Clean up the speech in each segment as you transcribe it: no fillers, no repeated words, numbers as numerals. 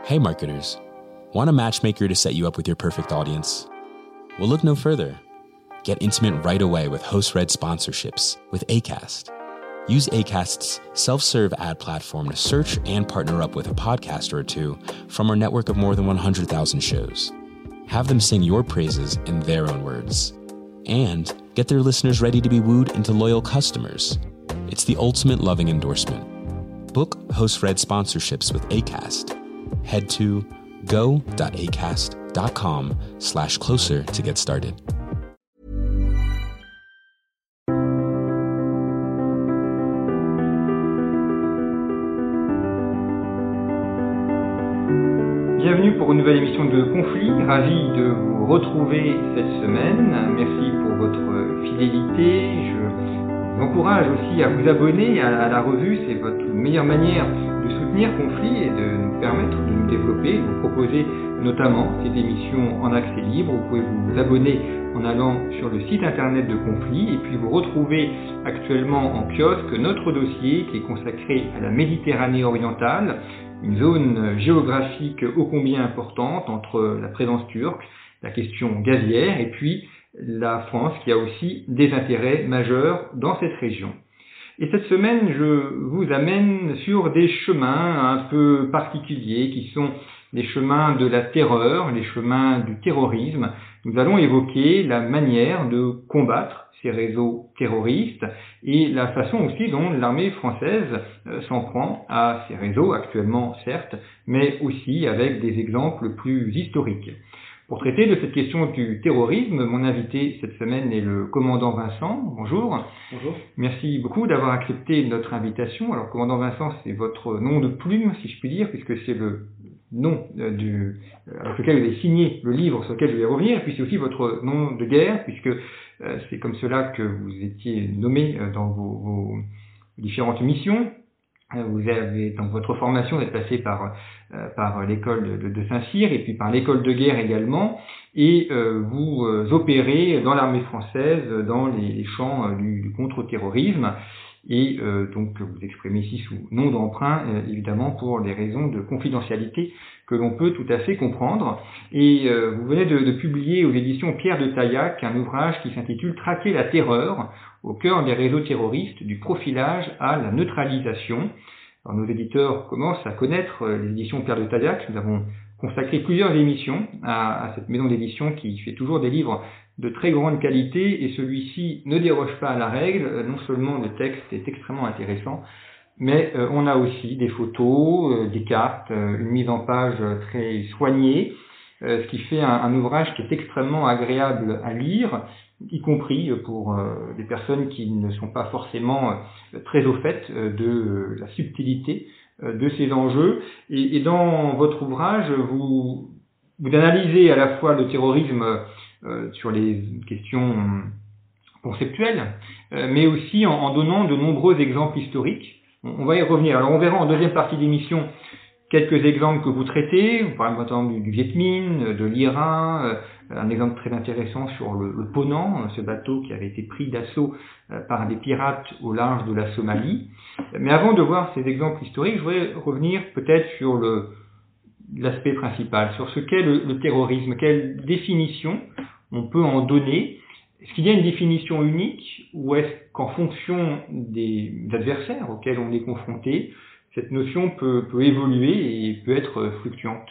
Hey marketers, want a matchmaker to set you up with your perfect audience? Well, look no further. Get intimate right away with host-read sponsorships with Acast. Use Acast's self-serve ad platform to search and partner up with a podcaster or two from our network of more than 100,000 shows. Have them sing your praises in their own words. And get their listeners ready to be wooed into loyal customers. It's the ultimate loving endorsement. Book host-read sponsorships with Acast. Head to go.acast.com/closer to get started. Bienvenue pour une nouvelle émission de Conflit. Ravi de vous retrouver cette semaine. Merci pour votre fidélité. Je vous encourage aussi à vous abonner à la revue. C'est votre meilleure manière de soutenir Conflit et de nous permettre de nous développer, de vous proposer notamment cette émission en accès libre. Vous pouvez vous abonner en allant sur le site internet de Conflit et puis vous retrouvez actuellement en kiosque notre dossier qui est consacré à la Méditerranée orientale, une zone géographique ô combien importante entre la présence turque, la question gazière et puis la France qui a aussi des intérêts majeurs dans cette région. Et cette semaine, je vous amène sur des chemins un peu particuliers qui sont les chemins de la terreur, les chemins du terrorisme. Nous allons évoquer la manière de combattre ces réseaux terroristes et la façon aussi dont l'armée française s'en prend à ces réseaux, actuellement certes, mais aussi avec des exemples plus historiques. Pour traiter de cette question du terrorisme, mon invité cette semaine est le commandant Vincent. Bonjour. Bonjour. Merci beaucoup d'avoir accepté notre invitation. Alors, commandant Vincent, c'est votre nom de plume, si je puis dire, puisque c'est le nom avec lequel vous avez signé le livre sur lequel je vais revenir, et puis c'est aussi votre nom de guerre, puisque c'est comme cela que vous étiez nommé dans vos différentes missions. Vous avez, dans votre formation, vous êtes passé par l'école de Saint-Cyr et puis par l'école de guerre également, et vous opérez dans l'armée française dans les champs du contre-terrorisme, et donc vous exprimez ici sous nom d'emprunt, évidemment pour des raisons de confidentialité que l'on peut tout à fait comprendre. Et vous venez de publier aux éditions Pierre de Taillac un ouvrage qui s'intitule « Traquer la terreur au cœur des réseaux terroristes, du profilage à la neutralisation ». Alors, nos éditeurs commencent à connaître les éditions Pierre de Taillac. Nous avons consacré plusieurs émissions à cette maison d'édition qui fait toujours des livres de très grande qualité, et celui-ci ne déroge pas à la règle. Non seulement le texte est extrêmement intéressant, mais on a aussi des photos, des cartes, une mise en page très soignée, ce qui fait un ouvrage qui est extrêmement agréable à lire, y compris pour des personnes qui ne sont pas forcément très au fait de la subtilité de ces enjeux. Et dans votre ouvrage, vous analysez à la fois le terrorisme sur les questions conceptuelles, mais aussi en donnant de nombreux exemples historiques. On va y revenir. Alors on verra en deuxième partie d'émission quelques exemples que vous traitez. Vous parlez notamment du Viet Minh, de l'Iran, un exemple très intéressant sur le Ponant, ce bateau qui avait été pris d'assaut par des pirates au large de la Somalie. Mais avant de voir ces exemples historiques, je voudrais revenir peut-être sur l'aspect principal, sur ce qu'est le terrorisme, quelle définition on peut en donner. Est-ce qu'il y a une définition unique, ou est-ce qu'en fonction des adversaires auxquels on est confronté, cette notion peut évoluer et peut être fluctuante?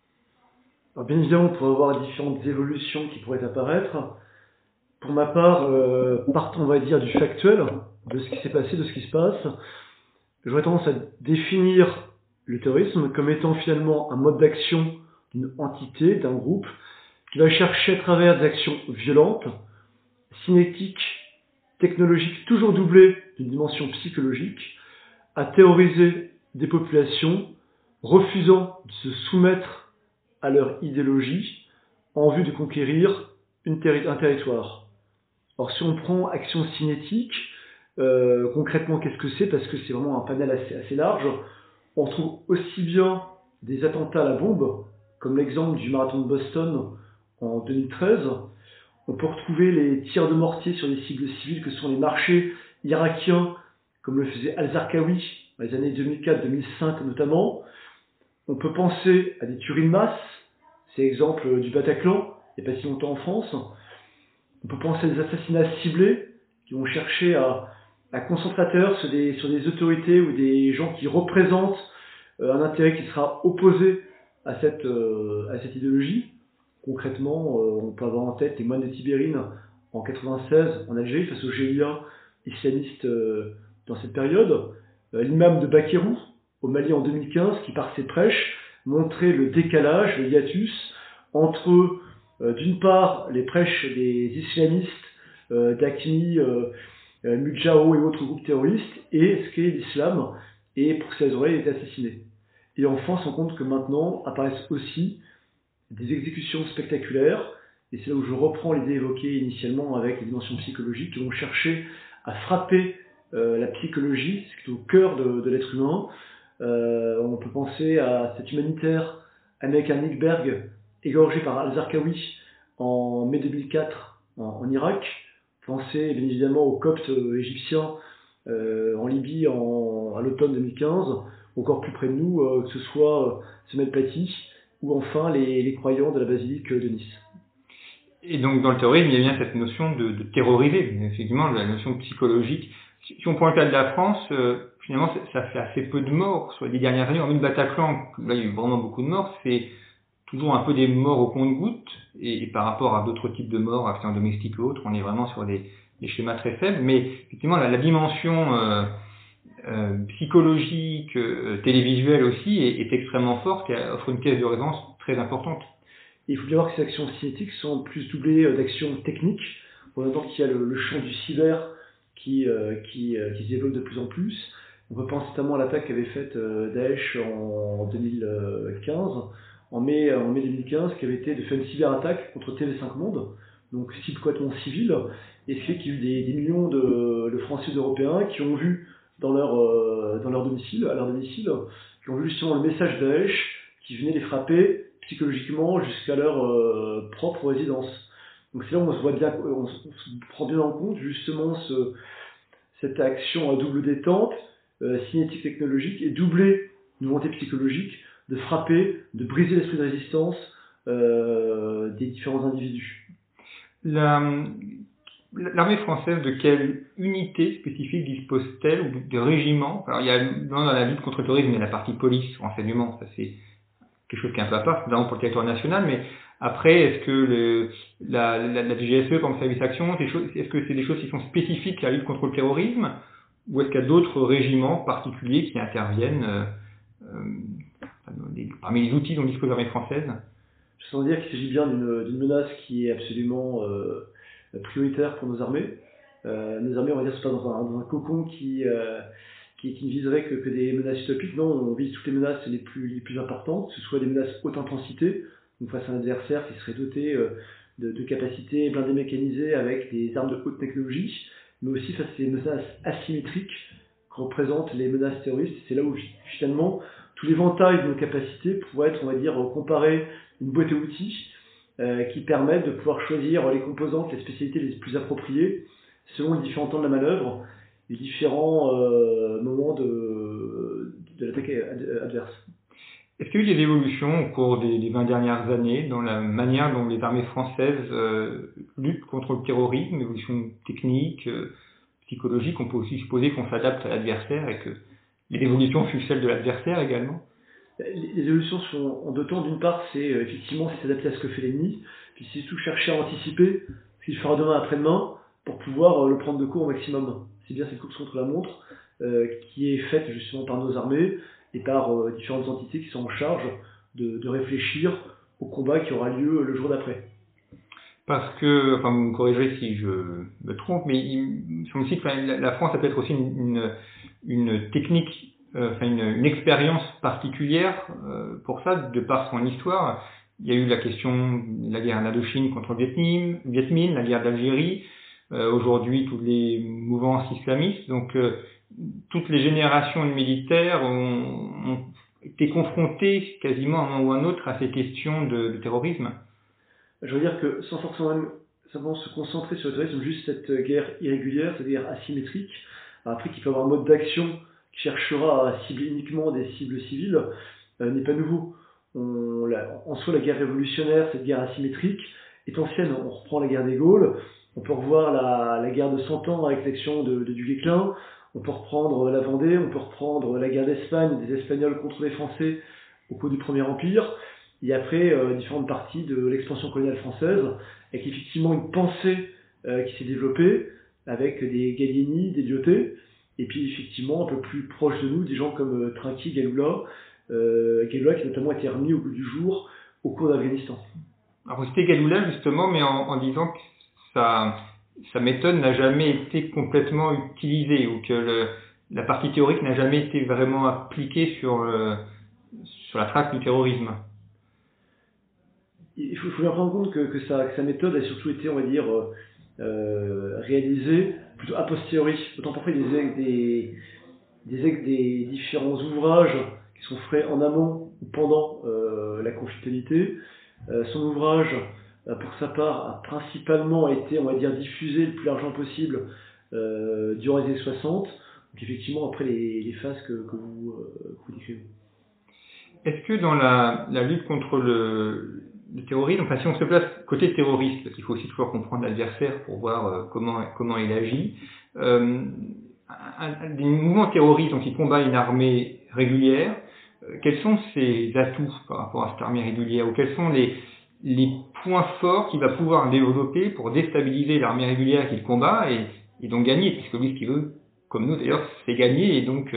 Alors bien évidemment, on pourrait avoir différentes évolutions qui pourraient apparaître. Pour ma part, partant, on va dire, du factuel, de ce qui s'est passé, de ce qui se passe, j'aurais tendance à définir le terrorisme comme étant finalement un mode d'action d'une entité, d'un groupe, qui va chercher à travers des actions violentes, cinétiques, technologiques, toujours doublées d'une dimension psychologique, à terroriser des populations, refusant de se soumettre à leur idéologie en vue de conquérir un territoire. Alors si on prend action cinétique, concrètement qu'est-ce que c'est? Parce que c'est vraiment un panel assez large. On trouve aussi bien des attentats à la bombe, comme l'exemple du marathon de Boston en 2013. On peut retrouver les tirs de mortier sur des cibles civiles que sont les marchés irakiens, comme le faisait Al-Zarqawi dans les années 2004-2005 notamment. On peut penser à des tueries de masse, c'est l'exemple du Bataclan, il n'y a pas si longtemps en France. On peut penser à des assassinats ciblés qui vont chercher à concentrer l'attention sur des autorités ou des gens qui représentent un intérêt qui sera opposé à cette idéologie. Concrètement, on peut avoir en tête les moines de Tibérine en 96 en Algérie face aux GIA islamistes dans cette période. L'imam de Bakérouh au Mali en 2015 qui par ses prêches montrait le décalage, le hiatus entre d'une part les prêches des islamistes d'Aqmi, Mujao et autres groupes terroristes et ce qu'est l'islam et pour ces oreilles été assassiné. Et enfin, on se rend compte que maintenant apparaissent aussi des exécutions spectaculaires, et c'est là où je reprends l'idée évoquée initialement avec les dimensions psychologiques qui vont chercher à frapper la psychologie, ce qui est au cœur de l'être humain. On peut penser à cet humanitaire américain Nick Berg, égorgé par al-Zarqawi en mai 2004 en Irak. Pensez bien évidemment aux Coptes égyptiens en Libye à l'automne 2015, encore plus près de nous, que ce soit Samuel Paty ou enfin les croyants de la basilique de Nice. Et donc dans le terrorisme, il y a bien cette notion de terroriser, effectivement, la notion psychologique. Si on prend le cas de la France, finalement ça fait assez peu de morts sur les 10 dernières années. En même Bataclan, là il y a eu vraiment beaucoup de morts, c'est toujours un peu des morts au compte-gouttes, et par rapport à d'autres types de morts, accidents domestiques ou autres, on est vraiment sur des schémas très faibles, mais effectivement la dimension psychologique, télévisuelle aussi, est extrêmement forte et offre une caisse de résonance très importante. Et il faut bien voir que ces actions cinétiques sont plus doublées d'actions techniques. On entend qu'il y a le champ du cyber qui se développe de plus en plus. On peut penser notamment à l'attaque qu'avait faite Daesh en 2015, en mai 2015, qui avait été de faire une cyberattaque contre TV5 Monde, donc cible complètement civile, et ce qui fait qu'il y a eu des millions de Français et d'Européens qui ont vu à leur domicile, qui ont vu justement le message de Daesh qui venait les frapper psychologiquement jusqu'à leur propre résidence. Donc c'est là où on se prend bien en compte justement cette action à double détente, cinétique technologique, et doublée d'une volonté psychologique de frapper, de briser l'esprit de résistance des différents individus. L'armée française, de quelle unité spécifique dispose-t-elle, ou de régiment? Alors il y a dans la lutte contre le terrorisme, il y a la partie police, renseignement, ça c'est quelque chose qui est un peu à part, notamment pour le territoire national, mais après, est-ce que la DGSE, comme service action, est-ce que c'est des choses qui sont spécifiques à la lutte contre le terrorisme, ou est-ce qu'il y a d'autres régiments particuliers qui interviennent parmi les outils dont dispose l'armée française? Je sens dire qu'il s'agit bien d'une menace qui est absolument prioritaire pour nos armées. Nos armées, on va dire, sont pas dans un cocon qui ne viserait que des menaces utopiques. Non, on vise toutes les menaces les plus importantes, que ce soit des menaces haute intensité, donc face à un adversaire qui serait doté de capacités blindées mécanisées avec des armes de haute technologie, mais aussi face à des menaces asymétriques que représentent les menaces terroristes. C'est là où finalement tout l'éventail de nos capacités pourrait être, on va dire, comparé une boîte à outils qui permettent de pouvoir choisir les composantes, les spécialités les plus appropriées selon les différents temps de la manœuvre, les différents moments de l'attaque adverse. Est-ce qu'il y a eu des évolutions au cours des 20 dernières années dans la manière dont les armées françaises luttent contre le terrorisme, évolution technique, psychologique? On peut aussi supposer qu'on s'adapte à l'adversaire et que les évolutions suivent celles de l'adversaire également. Les évolutions sont en deux temps. D'une part, c'est effectivement s'adapter à ce que fait l'ennemi, puis c'est surtout chercher à anticiper ce qu'il fera demain après-demain pour pouvoir le prendre de court au maximum. C'est bien cette course contre la montre qui est faite justement par nos armées et par différentes entités qui sont en charge de réfléchir au combat qui aura lieu le jour d'après. Parce que, enfin vous me corrigerez si je me trompe, mais il semble aussi que la France a peut-être aussi une technique, une expérience particulière pour ça, de par son histoire. Il y a eu la question de la guerre d'Indochine contre le Viet Minh, la guerre d'Algérie, aujourd'hui toutes les mouvances islamistes. Donc toutes les générations de militaires ont été confrontées quasiment à un moment ou à un autre à ces questions de terrorisme. Je veux dire que sans forcément simplement se concentrer sur le terrorisme, juste cette guerre irrégulière, cette guerre asymétrique, après qu'il peut y avoir un mode d'action qui cherchera à cibler uniquement des cibles civiles, n'est pas nouveau. En soi, la guerre révolutionnaire, cette guerre asymétrique, est ancienne. On reprend la guerre des Gaules, on peut revoir la guerre de 100 ans avec l'action de Duguesclin, on peut reprendre la Vendée, on peut reprendre la guerre d'Espagne, des Espagnols contre les Français au cours du Premier Empire, et après différentes parties de l'expansion coloniale française, avec effectivement une pensée qui s'est développée, avec des Gallieni, des Lyautey, et puis effectivement un peu plus proche de nous, des gens comme Trinquis, Galloula, qui notamment a été remis au goût du jour au cours d'Afghanistan. Alors vous citez Galloula justement, mais en disant que sa méthode n'a jamais été complètement utilisée, ou que la partie théorique n'a jamais été vraiment appliquée sur la traque du terrorisme. Il faut bien prendre compte que sa méthode a surtout été, on va dire, réalisée plutôt a posteriori. Autant parfois des différents ouvrages qui sont faits en amont ou pendant la conflictualité. Son ouvrage, pour sa part, a principalement été, on va dire, diffusé le plus largement possible durant les années 60. Donc effectivement, après les phases que vous décrivez. Est-ce que dans la lutte contre le terrorisme, enfin si on se place côté terroriste, parce qu'il faut aussi toujours comprendre l'adversaire pour voir comment il agit, des mouvements terroristes donc, qui combattent une armée régulière, quels sont ses atouts par rapport à cette armée régulière, ou quels sont les points forts qu'il va pouvoir développer pour déstabiliser l'armée régulière qu'il combat et donc gagner, puisque lui ce qu'il veut, comme nous d'ailleurs, c'est gagner et donc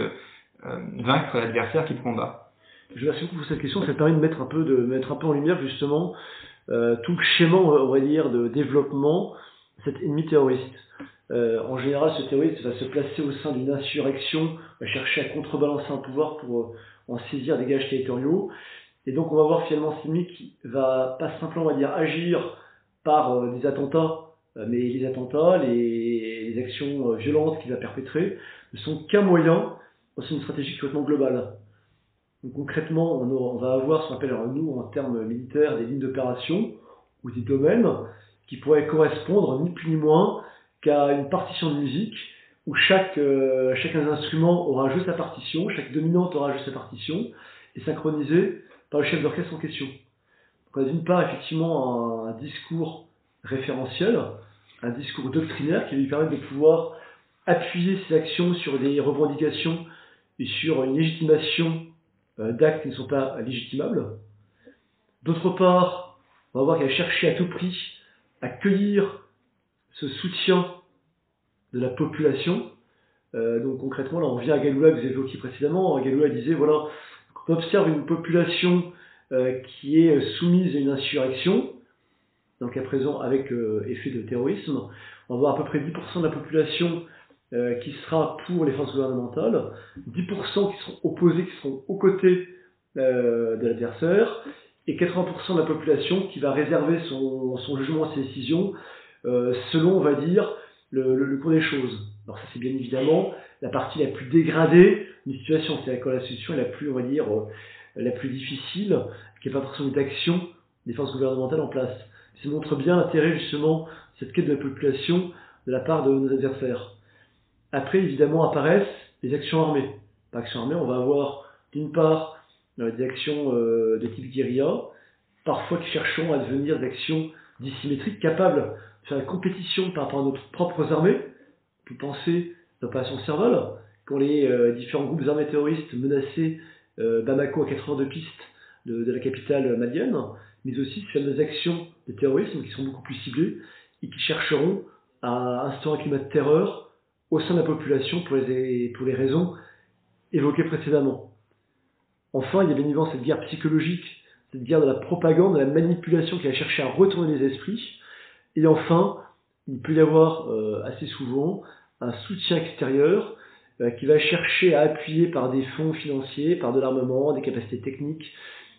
vaincre l'adversaire qu'il combat. Je vous remercie beaucoup pour cette question, ça permet de mettre un peu en lumière justement tout le schéma, on va dire, de développement de cet ennemi terroriste. En général, ce terroriste va se placer au sein d'une insurrection, va chercher à contrebalancer un pouvoir pour en saisir des gages territoriaux. Et donc on va voir finalement cet ennemi qui va pas simplement, on va dire, agir par des attentats, mais les attentats, les actions violentes qu'il va perpétrer ne sont qu'un moyen dans une stratégie complètement globale. Donc, concrètement, on va avoir ce qu'on appelle, nous, en termes militaires, des lignes d'opération ou des domaines qui pourraient correspondre ni plus ni moins qu'à une partition de musique où chacun des instruments aura joué sa partition, chaque dominante aura joué sa partition, et synchronisé par le chef d'orchestre en question. Donc, on a d'une part effectivement un discours référentiel, un discours doctrinaire qui lui permet de pouvoir appuyer ses actions sur des revendications et sur une légitimation d'actes qui ne sont pas légitimables. D'autre part, on va voir qu'elle a cherché à tout prix à cueillir ce soutien de la population. Donc concrètement, là on revient à Galloula que vous évoquiez précédemment. Galloula disait, voilà, quand on observe une population qui est soumise à une insurrection, donc à présent avec effet de terrorisme, on va voir à peu près 10% de la population qui sera pour les forces gouvernementales, 10% qui seront opposés, qui seront aux côtés de l'adversaire, et 80% de la population qui va réserver son jugement, ses décisions, selon, on va dire, le cours des choses. Alors ça c'est bien évidemment la partie la plus dégradée d'une situation, c'est la situation est la plus, on va dire, la plus difficile, qui n'est pas forcément d'action des forces gouvernementales en place. Ça montre bien l'intérêt justement de cette quête de la population de la part de nos adversaires. Après, évidemment, apparaissent les actions armées. Par actions armées, on va avoir d'une part des actions de type guérilla, parfois qui cherchons à devenir des actions dissymétriques, capables de faire la compétition par rapport à nos propres armées. On peut penser à l'opération Serval, pour les différents groupes armés terroristes menacés Bamako à 4 heures de piste de la capitale malienne, mais aussi sur des actions de terrorisme qui sont beaucoup plus ciblées et qui chercheront à instaurer un climat de terreur au sein de la population pour les raisons évoquées précédemment. Enfin, il y a bien évidemment cette guerre psychologique, cette guerre de la propagande, de la manipulation qui va chercher à retourner les esprits. Et enfin, il peut y avoir assez souvent un soutien extérieur qui va chercher à appuyer par des fonds financiers, par de l'armement, des capacités techniques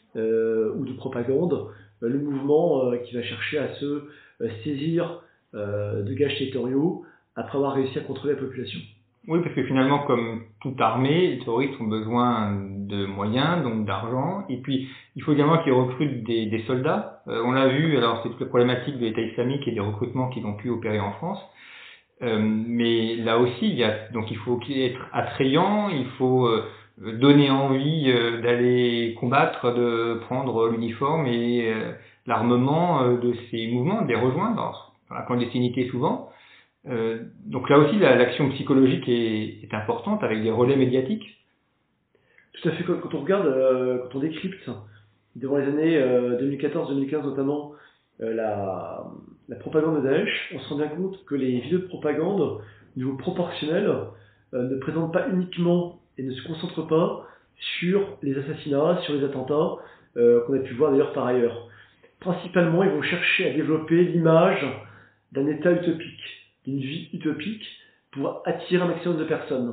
ou de propagande, le mouvement qui va chercher à se saisir de gages territoriaux après avoir réussi à contrôler la population. Oui, parce que finalement, comme toute armée, les terroristes ont besoin de moyens, donc d'argent, et puis il faut également qu'ils recrutent des soldats. On l'a vu, alors c'est toute la problématique de l'État islamique et des recrutements qu'ils ont pu opérer en France. Mais là aussi, il faut être attrayant, il faut donner envie d'aller combattre, de prendre l'uniforme et l'armement de ces mouvements, de les rejoindre, dans la clandestinité souvent. Donc là aussi, l'action psychologique est importante avec des relais médiatiques. Tout à fait. Quand on regarde, quand on décrypte, durant les années 2014-2015 notamment, la propagande de Daesh, on se rend bien compte que les vidéos de propagande, au niveau proportionnel, ne présentent pas uniquement et ne se concentrent pas sur les assassinats, sur les attentats, qu'on a pu voir d'ailleurs par ailleurs. Principalement, ils vont chercher à développer l'image d'un état utopique, d'une vie utopique, pour attirer un maximum de personnes.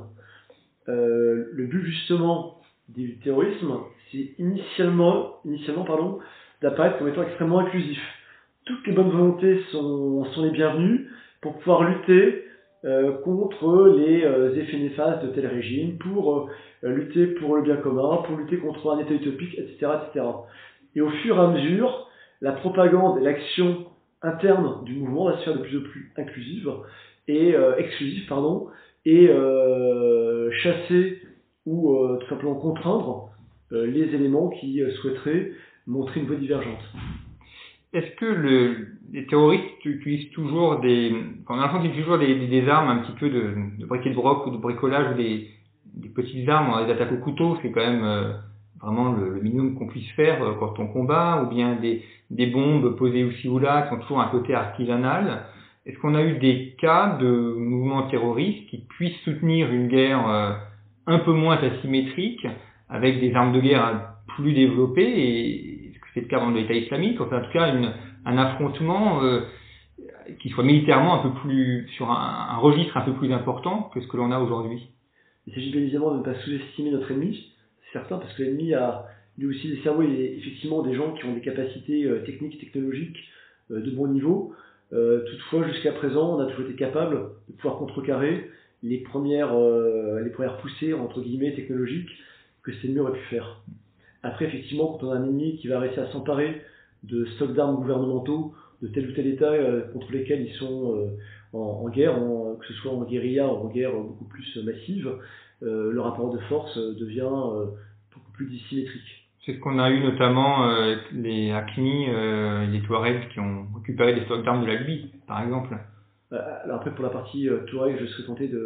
Le but justement du terrorisme, c'est initialement d'apparaître comme étant extrêmement inclusif. Toutes les bonnes volontés sont les bienvenues pour pouvoir lutter contre les effets néfastes de tel régime, pour lutter pour le bien commun, pour lutter contre un état utopique, etc., etc. Et au fur et à mesure, la propagande et l'action interne du mouvement va se faire de plus en plus inclusive et exclusive, et chasser ou tout simplement contraindre les éléments qui souhaiteraient montrer une voie divergente. Est-ce que les terroristes utilisent toujours des armes un petit peu de briquet de broc ou de bricolage, ou des petites armes, des attaques au couteau, c'est quand même vraiment le minimum qu'on puisse faire quand on combat, ou bien des bombes posées ici ou là qui ont toujours un côté artisanal. Est-ce qu'on a eu des cas de mouvements terroristes qui puissent soutenir une guerre un peu moins asymétrique, avec des armes de guerre plus développées, et est-ce que c'est le cas dans l'État islamique, enfin, en tout cas un affrontement qui soit militairement un peu plus, sur un registre un peu plus important que ce que l'on a aujourd'hui? Il s'agit bien évidemment de ne pas sous-estimer notre ennemi, c'est certain, parce que l'ennemi a lui aussi des cerveaux et effectivement des gens qui ont des capacités techniques, technologiques de bon niveau. Toutefois, jusqu'à présent, on a toujours été capable de pouvoir contrecarrer les premières poussées, entre guillemets, technologiques que cet ennemi aurait pu faire. Après, effectivement, quand on a un ennemi qui va réussir à s'emparer de stocks d'armes gouvernementaux de tel ou tel État contre lesquels ils sont en guerre, que ce soit en guérilla ou en guerre beaucoup plus massive, le rapport de force devient beaucoup plus dissymétrique. C'est ce qu'on a eu notamment avec les Haqqani et les Touaregs qui ont récupéré des stocks d'armes de la Libye, par exemple. Alors après, pour la partie Touareg, je serais tenté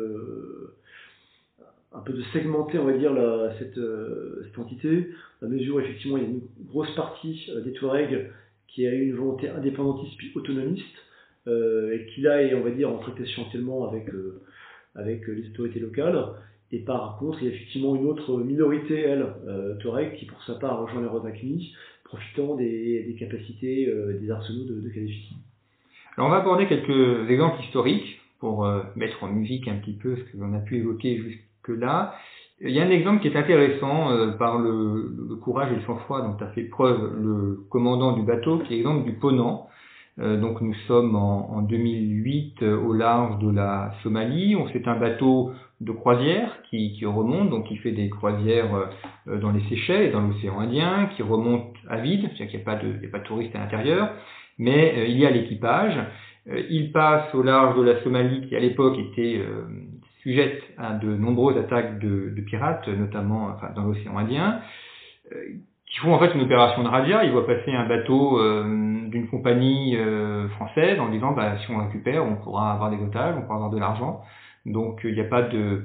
un peu de segmenter, on va dire, cette entité, à mesure où effectivement il y a une grosse partie des Touaregs qui a eu une volonté indépendantiste puis autonomiste, et qui là est, on va dire, en traitation actuellement avec les autorités locales. Et par contre, il y a effectivement une autre minorité, Touareg, qui pour sa part rejoint les Rovakni, profitant des capacités, des arsenaux de Kadhafi. Alors on va aborder quelques exemples historiques pour mettre en musique un petit peu ce que l'on a pu évoquer jusque-là. Il y a un exemple qui est intéressant par le courage et le sang-froid dont a fait preuve le commandant du bateau, qui est l'exemple du Ponant. Donc nous sommes en 2008 au large de la Somalie. C'est un bateau de croisière qui remonte, donc qui fait des croisières dans les Seychelles et dans l'océan Indien, qui remonte à vide, c'est-à-dire qu'il n'y a pas de touristes à l'intérieur, mais il y a l'équipage. Il passe au large de la Somalie, qui à l'époque était sujette à de nombreuses attaques de pirates, notamment dans l'océan Indien, qui font en fait une opération de razzia. Ils voient passer un bateau d'une compagnie française en disant si on récupère, on pourra avoir des otages, on pourra avoir de l'argent. Donc il n'y a pas de,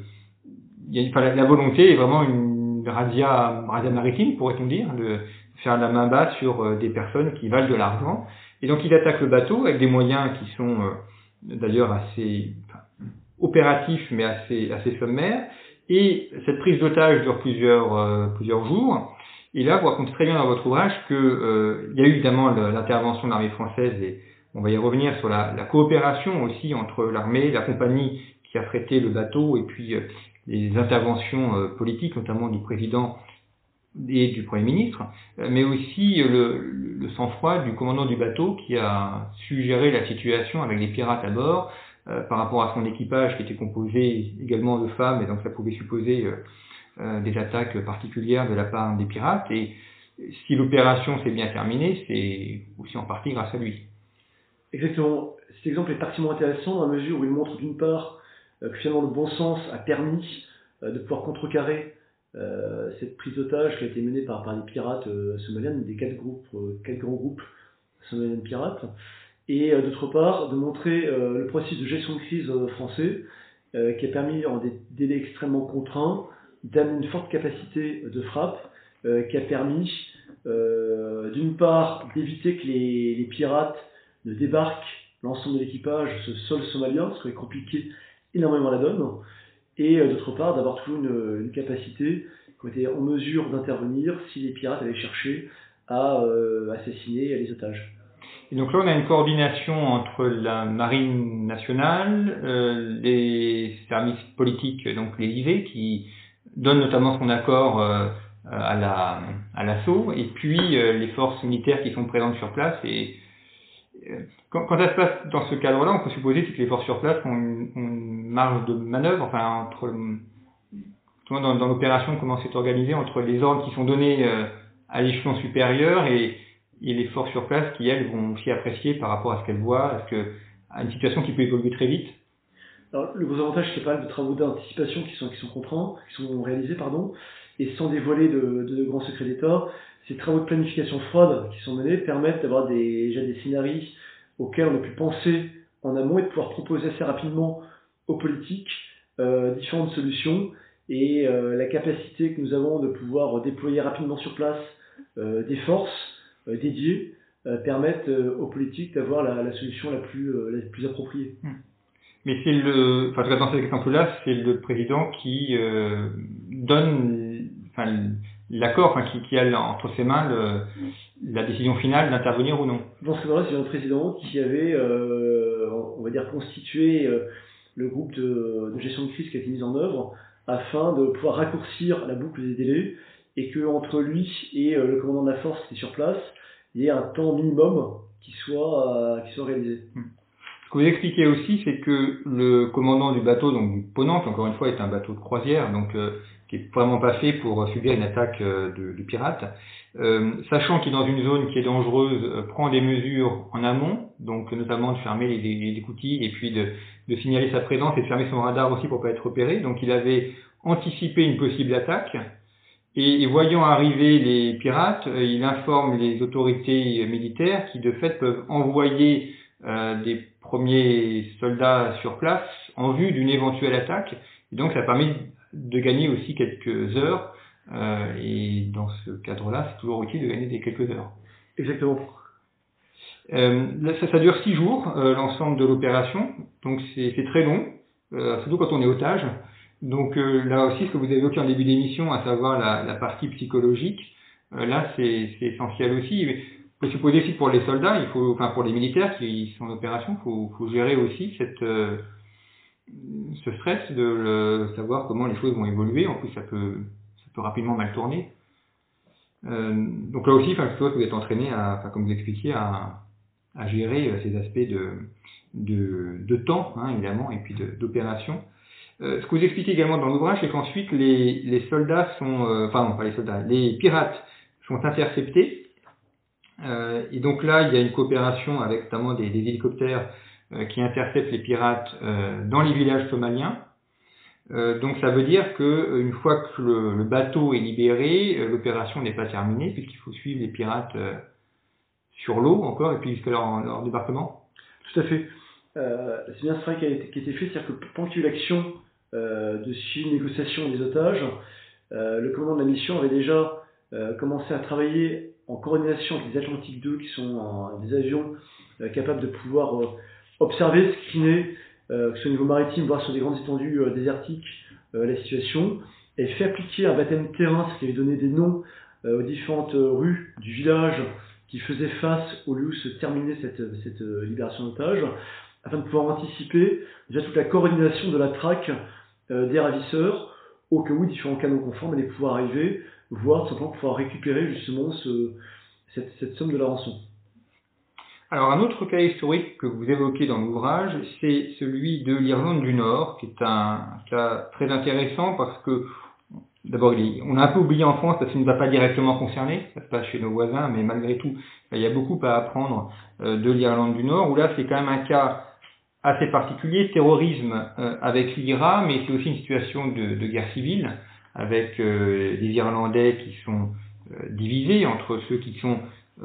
la volonté est vraiment une razzia maritime, pourrait-on dire, de faire la main basse sur des personnes qui valent de l'argent. Et donc il attaque le bateau avec des moyens qui sont d'ailleurs assez opératifs mais assez sommaires. Et cette prise d'otage dure plusieurs jours. Et là, vous racontez très bien dans votre ouvrage que il y a eu évidemment l'intervention de l'armée française, et on va y revenir sur la coopération aussi entre l'armée, la compagnie qui a frété le bateau, et puis les interventions politiques, notamment du président et du Premier ministre, mais aussi le sang-froid du commandant du bateau qui a su gérer la situation avec les pirates à bord par rapport à son équipage qui était composé également de femmes, et donc ça pouvait supposer des attaques particulières de la part des pirates. Et si l'opération s'est bien terminée, c'est aussi en partie grâce à lui. Exactement. Cet exemple est particulièrement intéressant dans la mesure où il montre d'une part que finalement le bon sens a permis de pouvoir contrecarrer cette prise d'otage qui a été menée par les pirates somaliens, des quatre grands groupes somaliens pirates, et d'autre part de montrer le processus de gestion de crise français qui a permis en des délais extrêmement contraints d'amener une forte capacité de frappe qui a permis d'une part d'éviter que les pirates ne débarquent l'ensemble de l'équipage sur le sol somalien, ce qui aurait compliqué énormément la donne, et d'autre part d'avoir toujours une capacité qui était en mesure d'intervenir si les pirates avaient cherché à assassiner les otages. Et donc là, on a une coordination entre la Marine nationale, les services politiques, donc l'Élysée, qui donne notamment son accord à l'assaut, et puis les forces militaires qui sont présentes sur place. Et quand ça se passe dans ce cadre-là, on peut supposer que les forces sur place ont une marge de manœuvre, enfin dans l'opération, comment c'est organisé entre les ordres qui sont donnés à l'échelon supérieur et les forces sur place qui, elles, vont aussi apprécier par rapport à ce qu'elles voient, à une situation qui peut évoluer très vite. Alors, le gros avantage, c'est pas mal de travaux d'anticipation qui sont réalisés, et sans dévoiler de grands secrets d'État, ces travaux de planification froide qui sont menés permettent d'avoir déjà des scénarios auxquels on a pu penser en amont et de pouvoir proposer assez rapidement aux politiques différentes solutions, et la capacité que nous avons de pouvoir déployer rapidement sur place des forces dédiées permettent aux politiques d'avoir la solution la plus appropriée. Mais dans cet exemple-là, c'est le président qui donne l'accord, qui a entre ses mains la décision finale d'intervenir ou non. Dans ce cas-là, c'est un président qui avait, on va dire, constitué le groupe de gestion de crise qui a été mis en œuvre afin de pouvoir raccourcir la boucle des délais et que entre lui et le commandant de la force qui est sur place, il y ait un temps minimum qui soit réalisé. Ce que vous expliquez aussi, c'est que le commandant du bateau, donc du Ponant, qui encore une fois est un bateau de croisière, donc qui est vraiment pas fait pour subir une attaque de pirates, sachant qu'il est dans une zone qui est dangereuse, prend des mesures en amont, donc notamment de fermer les écoutilles et puis de signaler sa présence et de fermer son radar aussi pour pas être repéré. Donc il avait anticipé une possible attaque. Et voyant arriver les pirates, il informe les autorités militaires qui de fait peuvent envoyer des premiers soldats sur place en vue d'une éventuelle attaque. Et donc ça permet de gagner aussi quelques heures. Et dans ce cadre-là, c'est toujours utile de gagner quelques heures. Exactement. Ça dure 6 jours, l'ensemble de l'opération. Donc c'est très long, surtout quand on est otage. Donc là aussi, ce que vous avez évoqué en début d'émission, à savoir la partie psychologique, là c'est essentiel aussi. On peut supposer aussi pour les soldats, pour les militaires qui sont en opération, il faut gérer aussi ce stress de savoir comment les choses vont évoluer. En plus, ça peut rapidement mal tourner. Donc là aussi, je suppose que vous êtes entraîné comme vous expliquiez, à gérer ces aspects de temps, évidemment, et puis d'opération. Ce que vous expliquez également dans l'ouvrage, c'est qu'ensuite les soldats les pirates sont interceptés. Et donc là, il y a une coopération avec notamment des hélicoptères qui interceptent les pirates dans les villages somaliens. Donc ça veut dire que une fois que le bateau est libéré, l'opération n'est pas terminée puisqu'il faut suivre les pirates sur l'eau encore et puis jusqu'à leur débarquement. Tout à fait. C'est bien ce travail qui a été fait, c'est-à-dire que pendant qu'il y a eu l'action de suivi de négociation des otages, le commandant de la mission avait déjà commencé à travailler en coordination avec les Atlantique 2 qui sont des avions capables de pouvoir observer, screener, que ce soit au niveau maritime, voire sur des grandes étendues désertiques, la situation, et fait appliquer un baptême de terrain, ce qui avait donné des noms aux différentes rues du village qui faisaient face au lieu où se terminait cette libération d'otages, afin de pouvoir anticiper déjà toute la coordination de la traque des ravisseurs, au cas où différents canaux conformes allaient pouvoir arriver, voire tout simplement pouvoir récupérer justement cette somme de la rançon. Alors un autre cas historique que vous évoquez dans l'ouvrage, c'est celui de l'Irlande du Nord, qui est un cas très intéressant parce que d'abord on a un peu oublié en France parce qu'il ne nous a pas directement concernés, ça se passe chez nos voisins, mais malgré tout il y a beaucoup à apprendre de l'Irlande du Nord, où là c'est quand même un cas assez particulier, terrorisme avec l'IRA, mais c'est aussi une situation de guerre civile, avec des Irlandais qui sont divisés entre ceux qui sont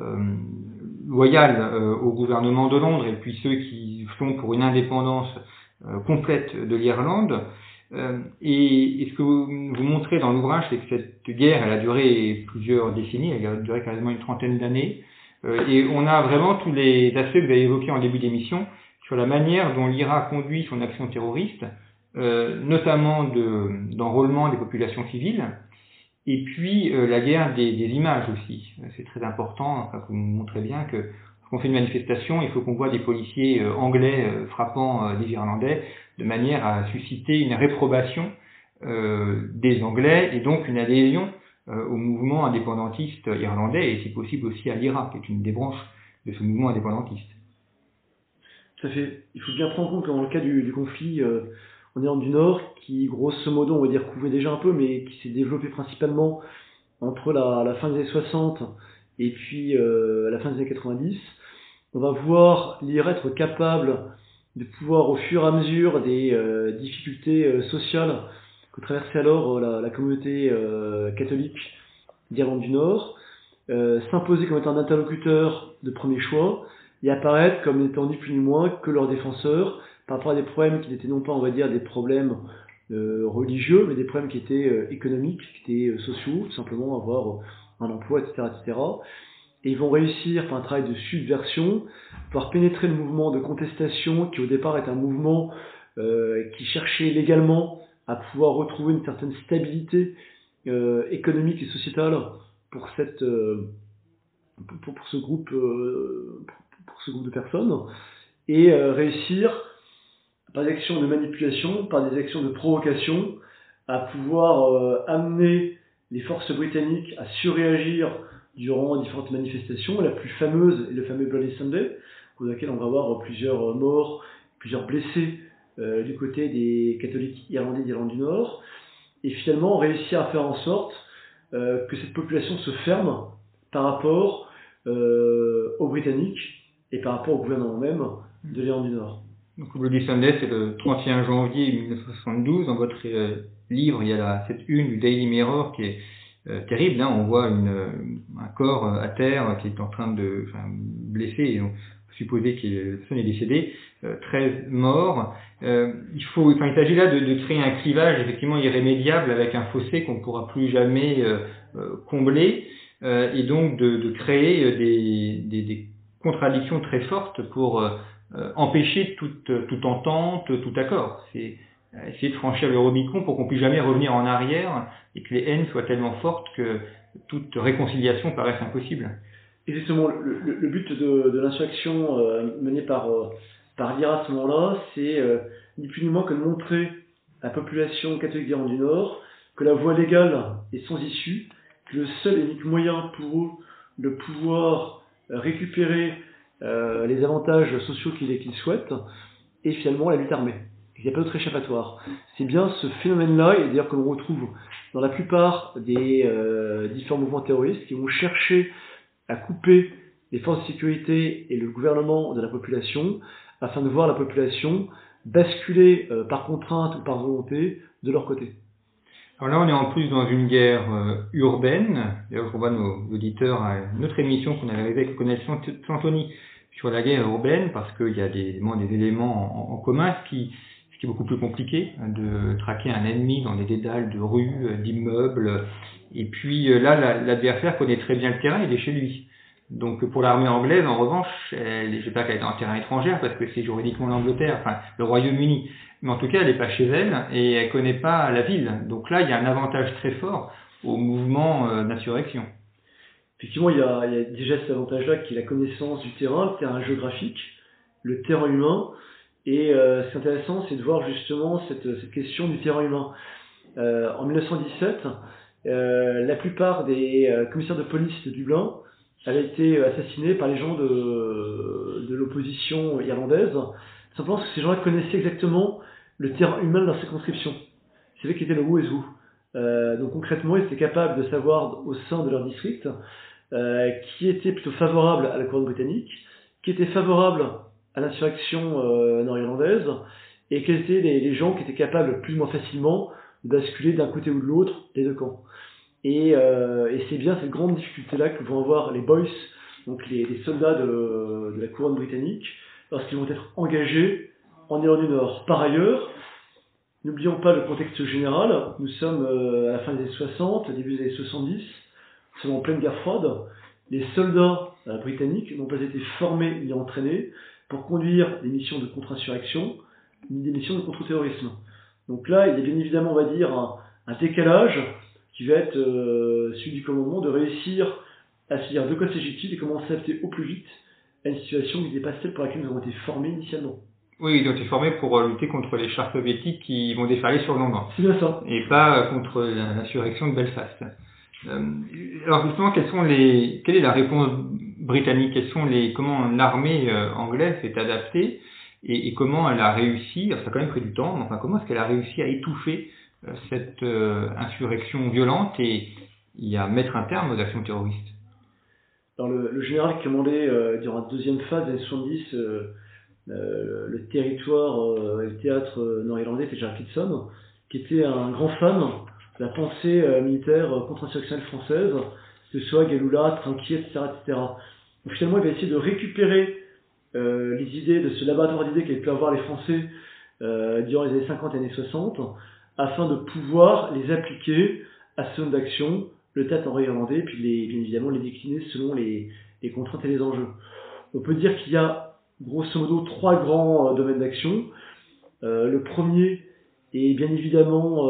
loyaux au gouvernement de Londres et puis ceux qui sont pour une indépendance complète de l'Irlande. Et ce que vous montrez dans l'ouvrage, c'est que cette guerre, elle a duré plusieurs décennies, elle a duré quasiment une trentaine d'années, et on a vraiment tous les aspects que vous avez évoqués en début d'émission sur la manière dont l'Irak conduit son action terroriste, notamment d'enrôlement des populations civiles, et puis la guerre des images aussi. C'est très important, enfin, vous montrez bien que quand on fait une manifestation, il faut qu'on voit des policiers anglais frappant des Irlandais de manière à susciter une réprobation des Anglais et donc une adhésion au mouvement indépendantiste irlandais et si possible aussi à l'IRA, qui est une des branches de ce mouvement indépendantiste. Tout à fait. Il faut bien prendre en compte que dans le cas du conflit en Irlande du Nord, qui grosso modo, on va dire, couvrait déjà un peu, mais qui s'est développé principalement entre la fin des années 60 et puis la fin des années 90, on va voir l'IRA être capable de pouvoir, au fur et à mesure des difficultés sociales que traversait alors la communauté catholique d'Irlande du Nord, s'imposer comme étant un interlocuteur de premier choix et apparaître comme n'étant ni plus ni moins que leur défenseur par rapport à des problèmes qui n'étaient non pas, on va dire, des problèmes religieux, mais des problèmes qui étaient économiques, qui étaient sociaux, tout simplement avoir un emploi, etc., etc. Et ils vont réussir, par un travail de subversion, pouvoir pénétrer le mouvement de contestation qui au départ est un mouvement qui cherchait légalement à pouvoir retrouver une certaine stabilité économique et sociétale pour ce groupe de personnes, et réussir par des actions de manipulation, par des actions de provocation, à pouvoir amener les forces britanniques à surréagir durant différentes manifestations. La plus fameuse est le fameux Bloody Sunday, au cours de laquelle on va voir plusieurs morts, plusieurs blessés du côté des catholiques irlandais d'Irlande du Nord, et finalement réussir à faire en sorte que cette population se ferme par rapport aux Britanniques et par rapport au gouvernement même de l'Irlande du Nord. Donc le Bloody Sunday, c'est le 31 janvier 1972. Dans votre livre, il y a cette une du Daily Mirror qui est terrible. Hein. On voit un corps à terre qui est en train de blessé, et on peut supposer que la personne est décédée, 13 morts. Il s'agit là de créer un clivage effectivement irrémédiable avec un fossé qu'on ne pourra plus jamais combler, et donc de créer des contradictions très fortes pour empêcher toute entente, tout accord. C'est essayer de franchir le Rubicon pour qu'on puisse jamais revenir en arrière et que les haines soient tellement fortes que toute réconciliation paraisse impossible. Exactement. Le but de l'insurrection menée par l'IRA à ce moment-là, c'est ni plus ni moins que de montrer à la population catholique d'Irlande du Nord que la voie légale est sans issue, que le seul et unique moyen pour eux de pouvoir récupérer les avantages sociaux qu'ils souhaitent est finalement la lutte armée. Il n'y a pas d'autre échappatoire. C'est bien ce phénomène-là, et d'ailleurs que l'on retrouve dans la plupart des différents mouvements terroristes qui vont chercher à couper les forces de sécurité et le gouvernement de la population afin de voir la population basculer par contrainte ou par volonté de leur côté. Alors là, on est en plus dans une guerre urbaine. D'ailleurs, je renvoie nos auditeurs à une autre émission qu'on avait réalisée avec le colonel Santoni sur la guerre urbaine, parce qu'il y a des éléments en commun, ce qui est beaucoup plus compliqué, de traquer un ennemi dans des dédales de rues, d'immeubles. Et puis là, l'adversaire connaît très bien le terrain, il est chez lui. Donc pour l'armée anglaise, en revanche, je ne sais pas qu'elle est en terrain étranger, parce que c'est juridiquement l'Angleterre, le Royaume-Uni. Mais en tout cas, elle n'est pas chez elle et elle ne connaît pas la ville. Donc là, il y a un avantage très fort au mouvement d'insurrection. Effectivement, il y a déjà cet avantage-là qui est la connaissance du terrain, le terrain géographique, le terrain humain. Et ce qui est intéressant, c'est de voir justement cette question du terrain humain. En 1917, la plupart des commissaires de police de Dublin avaient été assassinés par les gens de l'opposition irlandaise, simplement parce que ces gens-là connaissaient exactement le terrain humain de leur circonscription. Ils savaient qui était le who is who. Donc concrètement, ils étaient capables de savoir au sein de leur district qui était plutôt favorable à la couronne britannique, qui était favorable à l'insurrection nord-irlandaise, et quels étaient les gens qui étaient capables plus ou moins facilement de basculer d'un côté ou de l'autre des deux camps. Et c'est bien cette grande difficulté-là que vont avoir les boys, donc les soldats de la couronne britannique, lorsqu'ils vont être engagés en Irlande du Nord. Par ailleurs, n'oublions pas le contexte général, nous sommes à la fin des années 60, début des années 70, nous sommes en pleine guerre froide. Les soldats britanniques n'ont pas été formés ni entraînés pour conduire des missions de contre-insurrection, ni des missions de contre-terrorisme. Donc là, il y a bien évidemment, on va dire, un décalage qui va être celui du commandement de réussir à se dire de quoi s'agit-il et comment s'adapter au plus vite à une situation qui n'est pas celle pour laquelle nous avons été formés initialement. Oui, ils ont été formés pour lutter contre les chars soviétiques qui vont déferler sur Londres. C'est bien ça. Et pas contre l'insurrection de Belfast. Alors justement, quelle est la réponse britannique? Comment l'armée anglaise s'est adaptée et comment elle a réussi, alors ça a quand même pris du temps, mais enfin comment est-ce qu'elle a réussi à étouffer cette insurrection violente et à mettre un terme aux actions terroristes? Alors le général qui commandait durant la deuxième phase des années 70 le territoire, le théâtre nord-irlandais, c'était Gerald Kitson, qui était un grand fan de la pensée militaire contre-insurrectionnelle française, que ce soit Galloula, Trinquier, etc., etc. Donc finalement, il va essayer de récupérer les idées de ce laboratoire d'idées qu'avaient pu avoir les Français durant les années 50 et années 60, afin de pouvoir les appliquer à ce zone d'action, le théâtre nord-irlandais, puis bien évidemment les décliner selon les contraintes et les enjeux. On peut dire qu'il y a grosso modo 3 grands domaines d'action. Le premier est bien évidemment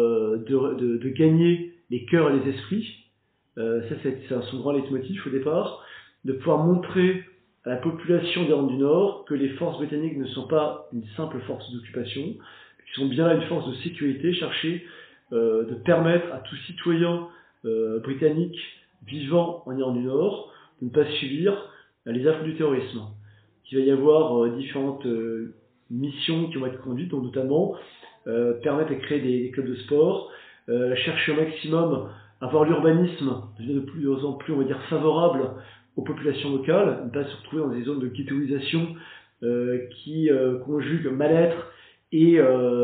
de gagner les cœurs et les esprits. Ça, c'est son grand leitmotiv au départ, de pouvoir montrer à la population d'Irlande du Nord que les forces britanniques ne sont pas une simple force d'occupation, qu'ils sont bien là une force de sécurité, chercher de permettre à tout citoyen britannique vivant en Irlande du Nord de ne pas subir les affres du terrorisme. Il va y avoir différentes missions qui vont être conduites, dont notamment permettre de créer des clubs de sport, chercher au maximum à avoir l'urbanisme de plus en plus, on va dire, favorable aux populations locales, ne pas se retrouver dans des zones de ghettoisation qui conjuguent mal-être et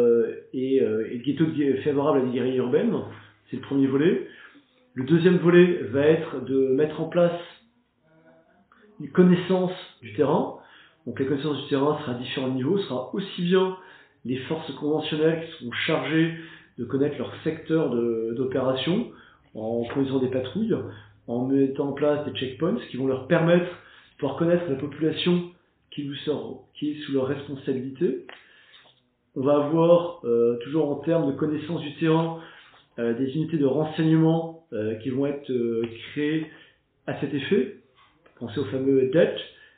ghetto favorable à des guerrilles urbaines. C'est le premier volet. Le deuxième volet va être de mettre en place une connaissance du terrain. Donc la connaissance du terrain sera à différents niveaux, sera aussi bien les forces conventionnelles qui seront chargées de connaître leur secteur d'opération en conduisant des patrouilles, en mettant en place des checkpoints qui vont leur permettre de pouvoir connaître la population qui est sous leur responsabilité. On va avoir, toujours en termes de connaissance du terrain, des unités de renseignement qui vont être créées à cet effet. Pensez au fameux DET,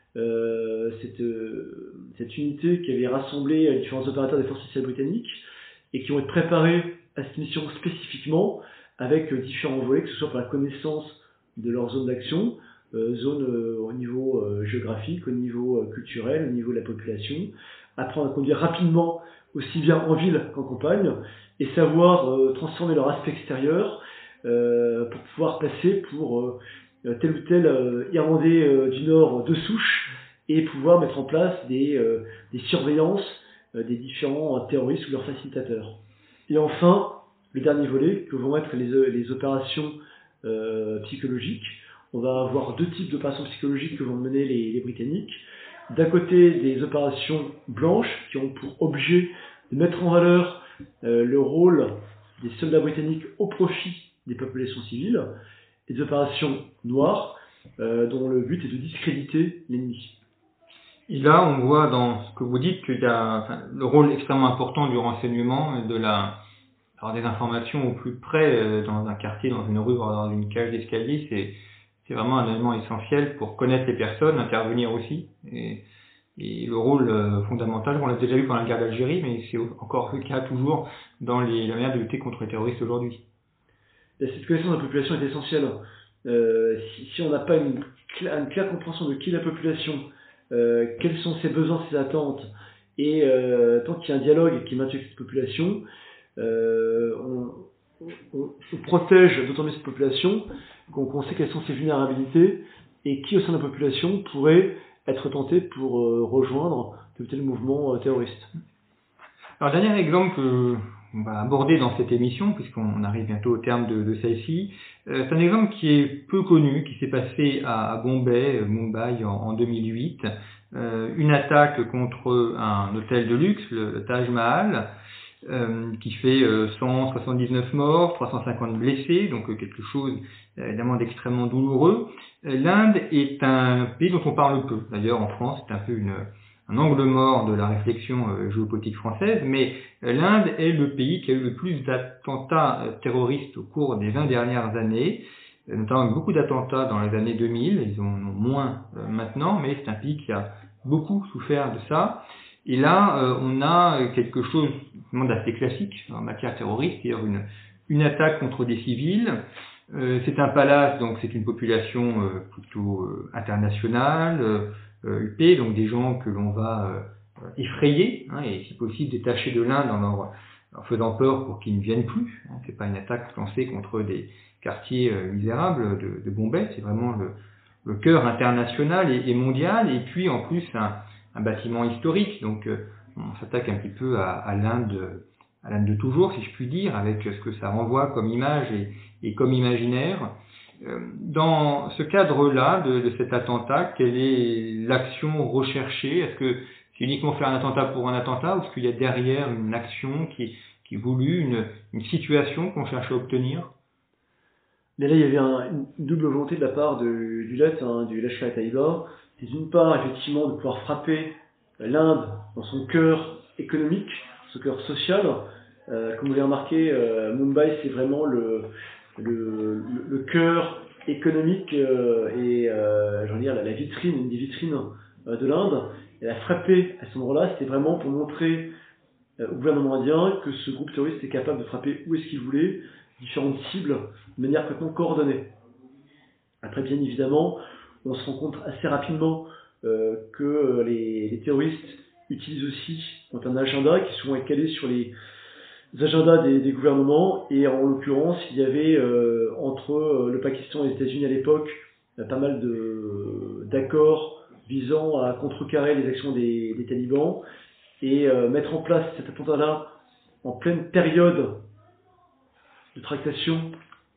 cette unité qui avait rassemblé différents opérateurs des forces spéciales britanniques et qui vont être préparés à cette mission spécifiquement avec différents volets, que ce soit pour la connaissance de leur zone d'action, au niveau géographique, au niveau culturel, au niveau de la population, apprendre à conduire rapidement aussi bien en ville qu'en campagne et savoir transformer leur aspect extérieur pour pouvoir passer pour tel ou tel Irlandais du Nord de souche et pouvoir mettre en place des surveillances des différents terroristes ou leurs facilitateurs. Et enfin, le dernier volet, que vont être les opérations psychologiques. On va avoir 2 types d'opérations psychologiques que vont mener les Britanniques. D'un côté, des opérations blanches qui ont pour objet de mettre en valeur le rôle des soldats britanniques au profit des populations civiles, et des opérations noires dont le but est de discréditer l'ennemi. Et là, on voit dans ce que vous dites qu'il y a le rôle extrêmement important du renseignement et avoir des informations au plus près dans un quartier, dans une rue, dans une cage d'escalier, c'est vraiment un élément essentiel pour connaître les personnes, intervenir aussi. Et le rôle fondamental, on l'a déjà vu pendant la guerre d'Algérie, mais c'est encore le cas toujours dans la manière de lutter contre les terroristes aujourd'hui. Cette connaissance de la population est essentielle. Si on n'a pas une claire compréhension de qui est la population, quels sont ses besoins, ses attentes, et tant qu'il y a un dialogue qui maintient cette population, on protège d'autant mieux cette population qu'on sait quelles sont ses vulnérabilités et qui au sein de la population pourrait être tenté pour rejoindre tel ou tel mouvement terroriste. Alors, dernier exemple que qu'on va aborder dans cette émission, puisqu'on arrive bientôt au terme de celle-ci. C'est un exemple qui est peu connu, qui s'est passé à Bombay, Mumbai en 2008. Une attaque contre un hôtel de luxe, le Taj Mahal, qui fait 179 morts, 350 blessés, donc quelque chose évidemment d'extrêmement douloureux. L'Inde est un pays dont on parle peu. D'ailleurs, en France, c'est un peu un angle mort de la réflexion géopolitique française, mais l'Inde est le pays qui a eu le plus d'attentats terroristes au cours des 20 dernières années, notamment beaucoup d'attentats dans les années 2000, ils en ont moins maintenant, mais c'est un pays qui a beaucoup souffert de ça. Et là, on a quelque chose d'assez classique en matière terroriste, c'est-à-dire une attaque contre des civils. C'est un palace, donc c'est une population plutôt internationale, huppée, donc des gens que l'on va effrayer, et si possible détacher de l'Inde en leur faisant peur pour qu'ils ne viennent plus. C'est pas une attaque lancée contre des quartiers misérables de Bombay, c'est vraiment le cœur international et mondial, et puis en plus un bâtiment historique, donc on s'attaque un petit peu à l'Inde de toujours, si je puis dire, avec ce que ça renvoie comme image et comme imaginaire. Dans ce cadre-là de cet attentat, quelle est l'action recherchée? Est-ce que c'est uniquement faire un attentat pour un attentat, ou est-ce qu'il y a derrière une action qui est voulue, une situation qu'on cherche à obtenir? Mais là, il y avait une double volonté de la part du LAT, du Lashkar-e-Taiba. C'est d'une part, effectivement, de pouvoir frapper l'Inde dans son cœur économique, son cœur social. Comme vous l'avez remarqué, Mumbai, c'est vraiment le cœur économique et la vitrine, une des vitrines de l'Inde. Et la frapper à ce moment-là, c'était vraiment pour montrer au gouvernement indien que ce groupe terroriste était capable de frapper où est-ce qu'il voulait, différentes cibles, de manière complètement coordonnée. Après, bien évidemment, on se rend compte assez rapidement que les terroristes utilisent aussi un agenda qui souvent est calé sur les agendas des gouvernements, et en l'occurrence, il y avait entre le Pakistan et les États-Unis à l'époque pas mal d'accords visant à contrecarrer les actions des talibans et mettre en place cet attentat-là en pleine période de tractation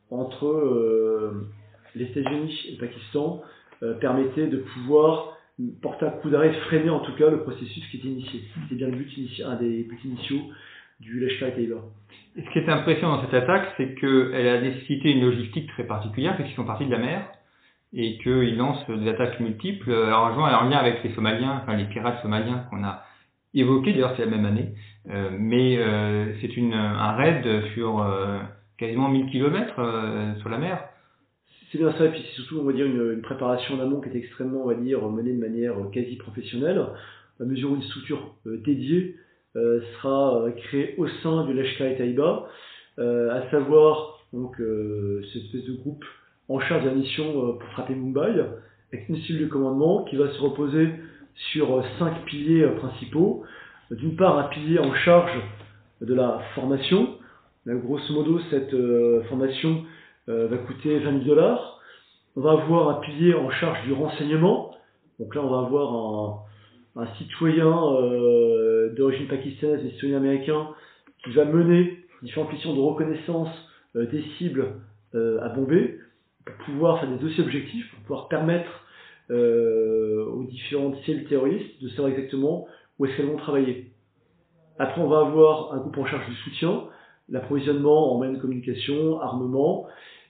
entre les États-Unis et le Pakistan permettait de pouvoir porter un coup d'arrêt, freiner en tout cas le processus qui était initié. C'était bien un des buts initiaux du Lashkar-e-Taiba. Et ce qui est impressionnant dans cette attaque, c'est qu'elle a nécessité une logistique très particulière, puisqu'ils sont partis de la mer, et qu'ils lancent des attaques multiples. Alors, en lien avec les Somaliens, les pirates somaliens qu'on a évoqués, d'ailleurs c'est la même année, mais c'est un raid sur quasiment 1000 km sur la mer. C'est bien ça, et puis c'est surtout, on va dire, une préparation en amont qui est extrêmement, on va dire, menée de manière quasi professionnelle, à mesure où une structure dédiée sera créée au sein du Lashkar-e-Taiba, à savoir donc cette espèce de groupe en charge de la mission pour frapper Mumbai, avec une cellule de commandement qui va se reposer sur 5 piliers principaux. D'une part, un pilier en charge de la formation. Là, grosso modo, cette formation va coûter $20,000. On va avoir un pilier en charge du renseignement. Donc là, on va avoir un citoyen d'origine pakistanaise et citoyen américain qui va mener différentes missions de reconnaissance des cibles à Bombay pour pouvoir faire des dossiers objectifs, pour pouvoir permettre aux différentes cellules terroristes de savoir exactement où est-ce qu'elles vont travailler. Après, on va avoir un groupe en charge du soutien, l'approvisionnement en moyens de communication, armement,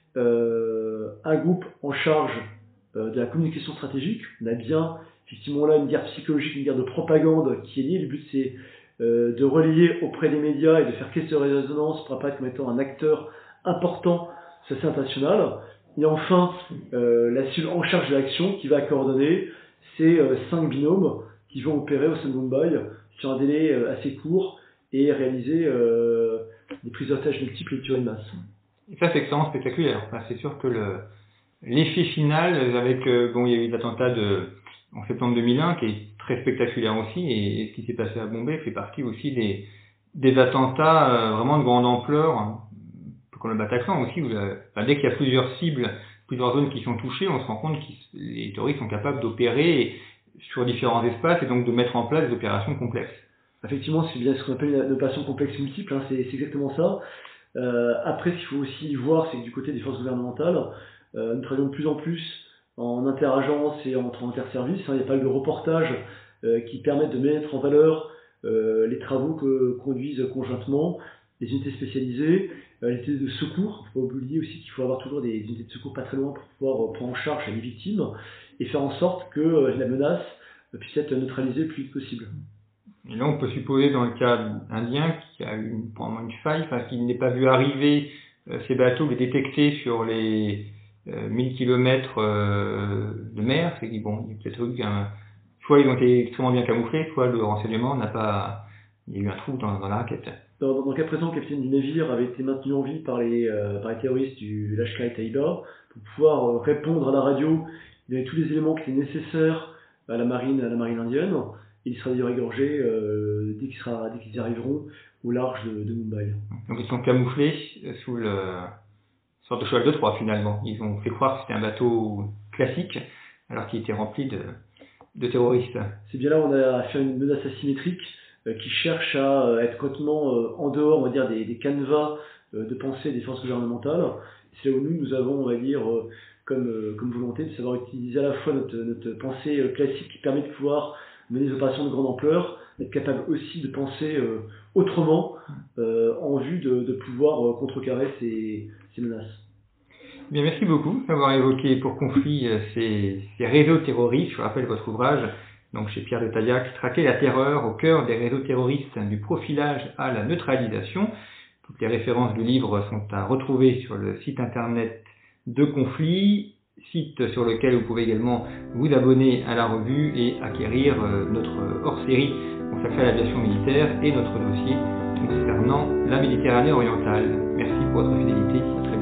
un groupe en charge de la communication stratégique. On a bien effectivement là une guerre psychologique, une guerre de propagande qui est liée. Le but c'est de relayer auprès des médias et de faire caisse de résonance pour apparaître comme étant un acteur important sur la scène internationale. Et enfin, la cellule en charge de l'action qui va coordonner ces 5 binômes qui vont opérer au sein de Mumbai sur un délai assez court et réaliser des prises d'otages multiples et tueries de masse. Et ça, c'est extrêmement spectaculaire. Enfin, c'est sûr que l'effet final, avec il y a eu l'attentat en septembre 2001 qui est très spectaculaire aussi, et ce qui s'est passé à Bombay fait partie aussi des attentats vraiment de grande ampleur, comme le Bataclan aussi, où dès qu'il y a plusieurs cibles, plusieurs zones qui sont touchées, on se rend compte que les terroristes sont capables d'opérer sur différents espaces et donc de mettre en place des opérations complexes. Effectivement, c'est bien ce qu'on appelle une opération complexe multiple, hein, c'est exactement ça. Après, ce qu'il faut aussi voir, c'est que du côté des forces gouvernementales, nous travaillons de plus en plus en interagence et entre interservices. Hein, il y a pas mal de reportages qui permettent de mettre en valeur les travaux que conduisent conjointement les unités spécialisées, les unités de secours. Il ne faut pas oublier aussi qu'il faut avoir toujours des unités de secours pas très loin pour pouvoir prendre en charge les victimes et faire en sorte que la menace puisse être neutralisée le plus vite possible. Et là, on peut supposer dans le cas indien qu'il y a eu probablement une faille, enfin, qu'il n'ait pas vu arriver ces bateaux, les détecter sur les 1000 km de mer. C'est qu'il bon, il y a peut-être eu soit ils ont été extrêmement bien camouflés, soit le renseignement n'a pas... Il y a eu un trou dans la raquette. Dans le cas présent, le capitaine du navire avait été maintenu en vie par les terroristes du Lashkar-e-Taiba pour pouvoir répondre à la radio. Il avait tous les éléments qui étaient nécessaires à la marine indienne. Il sera d'ailleurs égorgé dès qu'ils arriveront au large de Mumbai. Donc ils sont camouflés sous le sorte de cheval de Troie finalement. Ils ont fait croire que c'était un bateau classique alors qu'il était rempli de terroristes. C'est bien là où on a affaire à une menace asymétrique qui cherche à être complètement en dehors, on va dire, des canevas de pensée des forces gouvernementales. C'est là où nous avons, on va dire, comme volonté de savoir utiliser à la fois notre pensée classique qui permet de pouvoir mener des opérations de grande ampleur, être capable aussi de penser autrement en vue de pouvoir contrecarrer ces menaces. Bien, merci beaucoup d'avoir évoqué pour conflit ces réseaux terroristes. Je rappelle votre ouvrage, donc chez Pierre de Taillac, Traquer la terreur au cœur des réseaux terroristes, du profilage à la neutralisation. Toutes les références du livre sont à retrouver sur le site internet de Conflit, site sur lequel vous pouvez également vous abonner à la revue et acquérir notre hors-série consacrée à l'aviation militaire et notre dossier concernant la Méditerranée orientale. Merci pour votre fidélité. À très bientôt.